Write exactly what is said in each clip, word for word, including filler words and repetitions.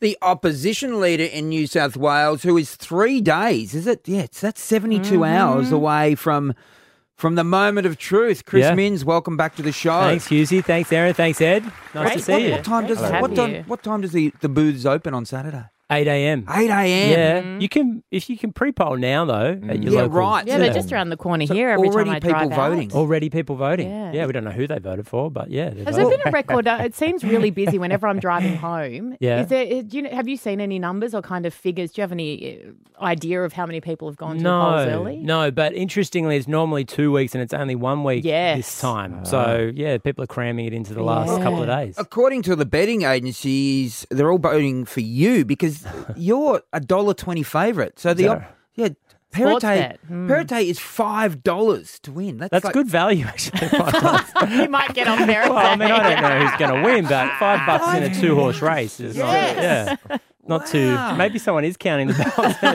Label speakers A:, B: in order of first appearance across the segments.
A: the opposition leader in New South Wales, who is three days, is it? Yeah, it's, that's seventy-two mm-hmm. hours away from from the moment of truth. Chris yeah. Minns, welcome back to the show.
B: Thanks, Husey. Thanks, Aaron. Thanks, Ed. Nice
A: what,
B: to see
A: what,
B: you.
A: What time does what time, what time does the, the booths open on Saturday?
B: eight a.m.
A: eight a.m.
B: Yeah. Mm. You can if you can pre-poll now though mm. at your
A: yeah,
B: local.
A: right.
C: Yeah, they're just around the corner so here every time I drive
A: people voting.
C: out.
B: Already people voting.
C: Yeah.
B: yeah, we don't know who they voted for, but yeah.
C: Has there been a record? Uh, it seems really busy whenever I'm driving home.
B: Yeah.
C: Is there, do you, have you seen any numbers or kind of figures? Do you have any idea of how many people have gone to
B: no,
C: the polls early?
B: No, but interestingly, it's normally two weeks and it's only one week
C: yes.
B: this time.
A: Oh.
B: So, yeah, people are cramming it into the last
C: yeah.
B: couple of days.
A: According to the betting agencies, they're all voting for you because you're a one dollar twenty favourite. So the op- yeah, Perrottet
C: mm.
A: Perrottet is five dollars to win. That's,
B: That's
A: like,
B: good value, actually. five dollars.
C: You might get on Perrottet.
B: Well, I mean, I don't know who's going to win, but five bucks in a two-horse race is
A: yes.
B: not, yeah. Not
A: wow.
B: too. Maybe someone is counting the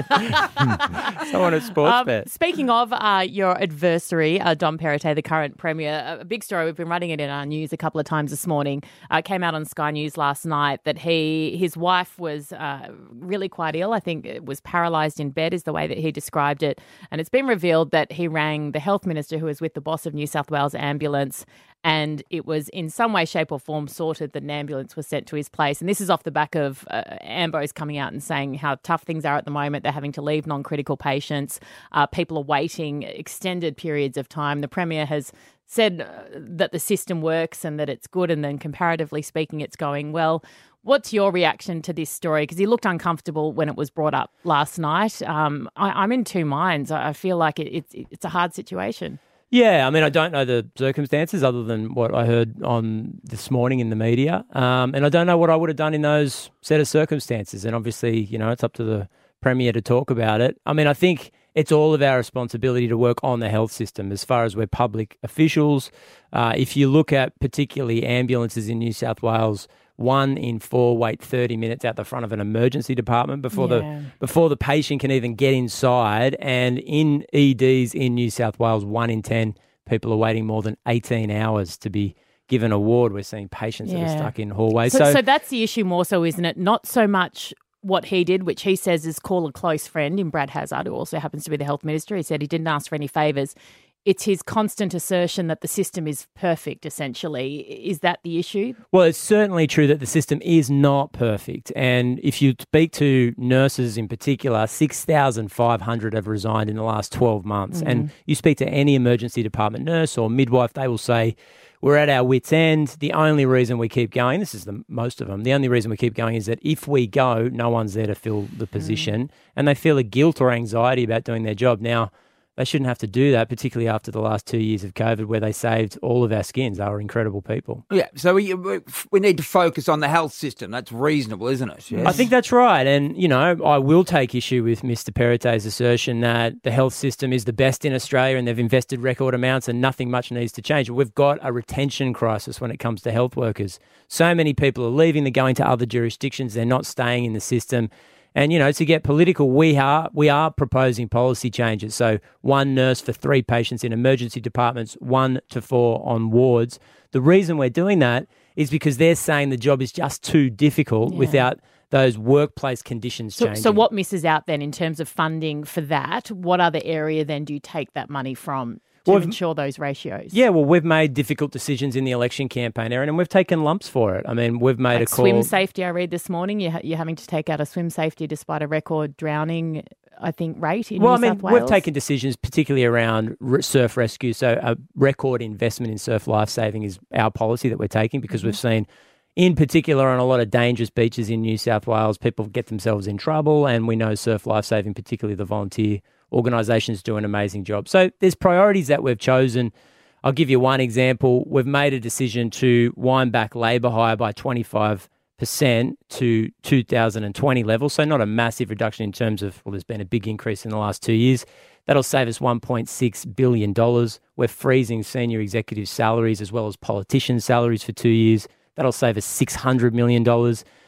B: balls. Someone at Sports
C: um,
B: Bet.
C: Speaking of uh, your adversary, uh, Dom Perrottet, the current Premier, a big story. We've been running it in our news a couple of times this morning. Uh, came out on Sky News last night that he, his wife was uh, really quite ill. I think it was paralysed in bed is the way that he described it. And it's been revealed that he rang the health minister, who was with the boss of New South Wales Ambulance, and it was in some way, shape or form sorted that an ambulance was sent to his place. And this is off the back of uh, Ambo's coming out and saying how tough things are at the moment. They're having to leave non-critical patients. Uh, people are waiting extended periods of time. The Premier has said uh, that the system works and that it's good, and then comparatively speaking, it's going well. What's your reaction to this story? Because he looked uncomfortable when it was brought up last night. Um, I, I'm in two minds. I feel like it, it's it's a hard situation.
B: Yeah, I mean, I don't know the circumstances other than what I heard on this morning in the media. Um, and I don't know what I would have done in those set of circumstances. And obviously, you know, it's up to the Premier to talk about it. I mean, I think it's all of our responsibility to work on the health system as far as we're public officials. Uh, if you look at particularly ambulances in New South Wales, one in four wait thirty minutes out the front of an emergency department before
C: yeah.
B: the before the patient can even get inside. And in E Ds in New South Wales, one in ten people are waiting more than eighteen hours to be given a ward. We're seeing patients
C: yeah.
B: that are stuck in hallways.
C: So,
B: So,
C: so that's the issue more so, isn't it? Not so much what he did, which he says is call a close friend in Brad Hazzard, who also happens to be the health minister. He said he didn't ask for any favours. It's his constant assertion that the system is perfect, essentially. Is that the issue?
B: Well, it's certainly true that the system is not perfect. And if you speak to nurses in particular, six thousand five hundred have resigned in the last twelve months. Mm-hmm. And you speak to any emergency department nurse or midwife, they will say, we're at our wits' end. The only reason we keep going, this is the most of them, the only reason we keep going is that if we go, no one's there to fill the position. Mm. And they feel a guilt or anxiety about doing their job. Now, they shouldn't have to do that, particularly after the last two years of COVID where they saved all of our skins. They were incredible people.
A: Yeah, so we we need to focus on the health system. That's reasonable, isn't it? Yes.
B: I think that's right. And, you know, I will take issue with Mister Perrottet's assertion that the health system is the best in Australia and they've invested record amounts and nothing much needs to change. We've got a retention crisis when it comes to health workers. So many people are leaving, they're going to other jurisdictions, they're not staying in the system. And, you know, to get political, we are we are proposing policy changes. So one nurse for three patients in emergency departments, one to four on wards. The reason we're doing that is because they're saying the job is just too difficult yeah. without those workplace conditions
C: so,
B: changing.
C: So what misses out then in terms of funding for that? What other area then do you take that money from to well, ensure those ratios?
B: Yeah, well, we've made difficult decisions in the election campaign, Erin, and we've taken lumps for it. I mean, we've made
C: like
B: a call.
C: Swim safety, I read this morning, you're, you're having to take out a swim safety despite a record drowning, I think, rate in
B: well,
C: New
B: I mean,
C: South Wales.
B: We've taken decisions particularly around surf rescue. So a record investment in surf lifesaving is our policy that we're taking because mm-hmm. we've seen, in particular, on a lot of dangerous beaches in New South Wales, people get themselves in trouble, and we know surf lifesaving, particularly the volunteer organisations, do an amazing job. So there's priorities that we've chosen. I'll give you one example. We've made a decision to wind back labour hire by twenty-five percent to two thousand twenty levels, so not a massive reduction in terms of, well, there's been a big increase in the last two years. That'll save us one point six billion dollars. We're freezing senior executive salaries as well as politicians' salaries for two years. That'll save us six hundred million dollars.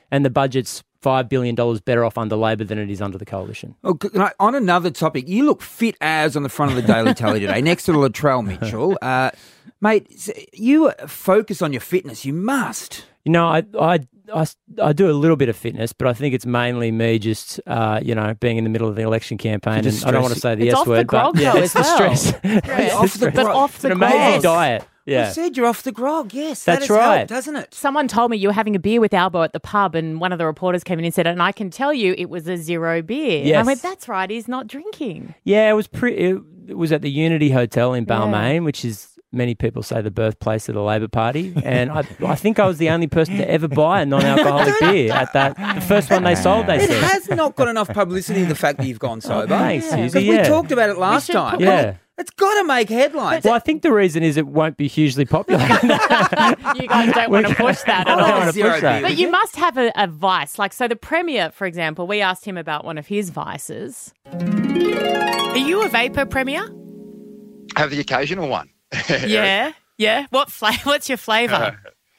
B: and the budget's five billion dollars better off under Labor than it is under the coalition.
A: Oh, on another topic, you look fit as on the front of the Daily Tally today, next to Latrell Mitchell. Uh, mate, you focus on your fitness. You must.
B: You know, I, I, I, I do a little bit of fitness, but I think it's mainly me just, uh, you know, being in the middle of the election campaign. And I don't want to say the
C: it's
B: S
C: off
B: word,
C: the grog,
B: but yeah,
C: though,
B: it's
C: as
B: the
C: well.
B: stress.
C: Yeah.
A: Off the
C: But
A: grog.
C: off
B: It's
C: the
B: an amazing
C: grog.
B: diet.
A: You
B: Yeah.
A: said you're off the grog. Yes,
B: That's
A: that has
B: right.
A: helped, hasn't it?
C: Someone told me you were having a beer with Albo at the pub, and one of the reporters came in and said, and I can tell you it was a zero beer.
B: Yes.
C: I went, that's right, he's not drinking.
B: Yeah, it was pre- it, it was at the Unity Hotel in Balmain, which is many people say the birthplace of the Labor Party, and I, I think I was the only person to ever buy a non-alcoholic beer at that. The first one they sold, they
A: It
B: said.
A: has not got enough publicity, the fact that you've gone sober.
B: Thanks,
C: Yeah.
B: Susie.
A: Because
B: Yeah.
A: we talked about it last
C: should
A: time.
C: put-
B: Yeah.
A: It's got to make headlines.
B: Well, I think the reason is it won't be hugely popular.
C: You guys don't want to push that
B: I
C: at
B: don't
C: all.
B: want to
A: Zero
B: push that.
C: But you must have a, a vice. Like, so the Premier, for example, we asked him about one of his vices. Are you a vapor, Premier?
D: Have the occasional one.
C: Yeah. Yeah. What fla- What's your flavour?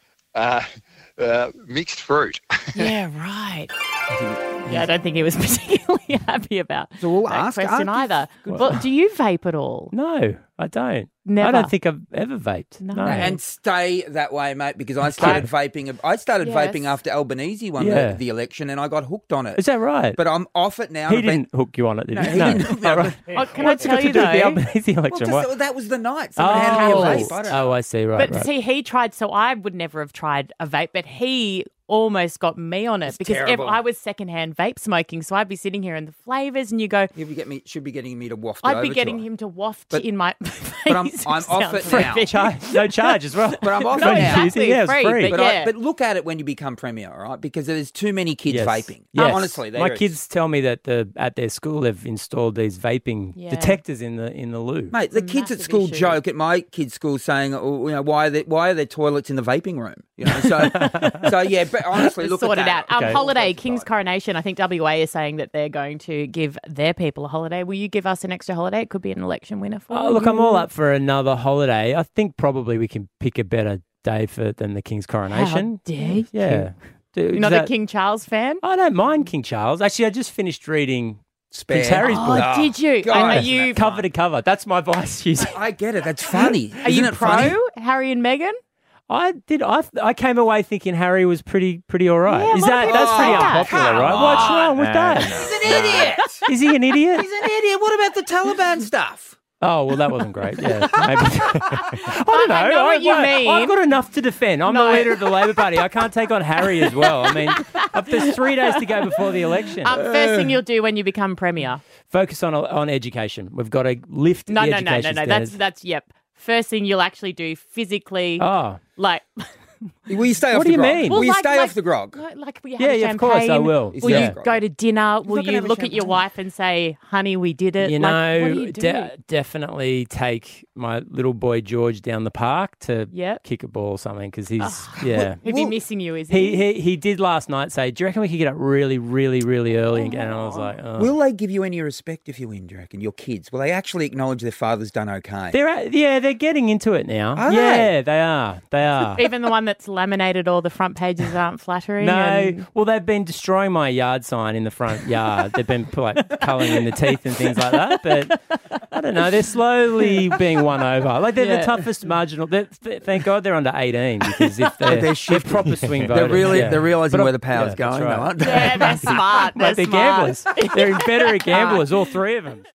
D: Uh, uh, mixed fruit.
C: Yeah, right. Yeah, I don't think he was particularly happy about
A: So we'll
C: that
A: ask-
C: question
A: ask
C: either. Well, do you vape at all?
B: No, I don't.
C: Never.
B: I don't think I've ever vaped.
C: No.
B: No.
A: And stay that way, mate, because I started vaping. I started
C: Yes.
A: vaping after Albanese won
B: Yeah.
A: the, the election, and I got hooked on it.
B: Is that right?
A: But I'm off it now.
B: he
A: and I've been-
B: didn't hook you on it, did
A: No,
B: he?
A: he didn't hook me
B: Oh,
A: on
B: right.
C: Oh, can
B: What's
C: I
B: it got
C: tell
B: to
C: you
B: do with the
C: though?
B: Albanese
A: Well,
B: election?
A: just,
B: What?
A: that was the night. Someone handed me a
B: Oh,
A: vape. I don't know.
B: oh, I see. Right,
C: But
B: right.
C: see, he tried, so I would never have tried a vape, but he almost got me on it
A: It's
C: because if
A: terrible.
C: I was secondhand vape smoking, so I'd be sitting here and the flavours, and you go,
A: He'd be get me, should be getting me to waft it
C: I'd
A: over
C: be getting
A: to her.
C: him to waft
A: But-
C: in my
A: but I'm-
C: face.
A: I'm
C: It
A: off
C: sounds
A: it now.
C: free.
B: Charge, no charge as well.
A: But I'm off
C: No,
A: it now.
C: exactly,
B: Yeah, it's
C: free,
B: free.
C: but
A: But,
C: yeah.
A: I, but look at it when you become premier, all right? Because there's too many kids
B: Yes.
A: vaping.
B: Yes.
A: Honestly, there
B: my
A: is.
B: kids tell me that the at their school they've installed these vaping
C: Yeah.
B: detectors in the in the loo.
A: Mate, the
C: It's a
A: kids at
C: massive
A: school
C: issue.
A: joke at my kids' school saying, oh, you know, why are there, why are there toilets in the vaping room? You know, so so yeah. But honestly, look
C: Sort
A: at
C: it
A: that.
C: out. Um,
B: Okay.
C: Holiday, King's Coronation. I think W A is saying that they're going to give their people a holiday. Will you give us an extra holiday? It could be an election winner for
B: Oh, look,
C: you.
B: I'm all up for another holiday. I think probably we can pick a better day for than the King's coronation.
C: How dare you?
B: Yeah. Do-
C: You're
B: is
C: not
B: that-
C: a King Charles fan?
B: I don't mind King Charles. Actually, I just finished reading
A: Spare.
B: Prince Harry's
C: Oh,
B: book.
C: did you?
A: God,
C: And are
A: isn't
C: you
A: that
B: Cover to cover. That's my vice. Hughes.
A: I get it. That's funny.
C: are
A: Isn't
C: you
A: it
C: pro
A: funny?
C: Harry and Meghan?
B: I did. I I came away thinking Harry was pretty pretty all right.
C: Yeah, a
B: Is
C: lot of
B: that
C: people
B: that's pretty
C: say that.
B: unpopular,
A: Come
B: right? What's wrong with
E: No,
B: that?
E: no.
A: He's an idiot.
B: Is he an idiot?
A: He's an idiot. What about the Taliban stuff?
B: Oh, well, that wasn't great. Yeah, maybe. I don't know.
C: I know what you
B: I-
C: mean.
B: I've got enough to defend. I'm
C: No.
B: the leader of the Labor Party. I can't take on Harry as well. I mean, I've- there's three days to go before the election.
C: Um, first thing you'll do when you become premier.
B: Focus on on education. We've got to lift
C: No,
B: the
C: no, no,
B: education
C: no, no. That's
B: standards.
C: that's yep. First thing you'll actually do physically,
B: Oh,
C: like
A: Will you stay
B: What
A: off
B: do
A: the
B: you
A: grog?
B: mean?
A: Will
C: Well,
A: you
C: like-
A: stay
C: like-
A: off the grog?
C: like, like will you
B: Yeah,
C: have
B: yeah, of course I
C: champagne?
B: will.
C: Will
A: Yeah.
C: you go to dinner? Will
A: not gonna
C: you
A: have a
C: look at your
A: champagne.
C: wife and say, "Honey, we did it"?
B: you
C: Like,
B: know,
C: what do you do?
B: de- definitely take my little boy George down the park to
C: Yep.
B: kick a ball or something because he's yeah.
C: He'd be
A: Well,
C: missing you, is he?
B: He, he he did last night say, do you reckon we could get up really, really, really early again? And I was like, oh.
A: Will they give you any respect if you win, do you reckon? Your kids? Will they actually acknowledge their father's done okay?
B: They're at, yeah, they're getting into it now.
A: Are
B: yeah, they are. They are.
C: Even the one that's laminated all the front pages aren't flattering.
B: No,
C: and-
B: well, they've been destroying my yard sign in the front yard. They've been like colouring in the teeth and things like that. But I don't know. They're slowly being won over. Like they're
C: Yeah.
B: the toughest marginal. they're- th- Thank God they're under eighteen because if they're,
A: They're
B: they're,
A: shifting.
B: proper swing
A: They're
B: voters.
A: really
B: yeah.
A: they're realising
B: But
A: where
B: I-
A: the power's
B: yeah, that's
A: going,
B: right.
A: though, aren't they?
C: yeah, they're smart. They're
B: Like they're
C: smart.
B: gamblers. They're inveterate gamblers, all three of them.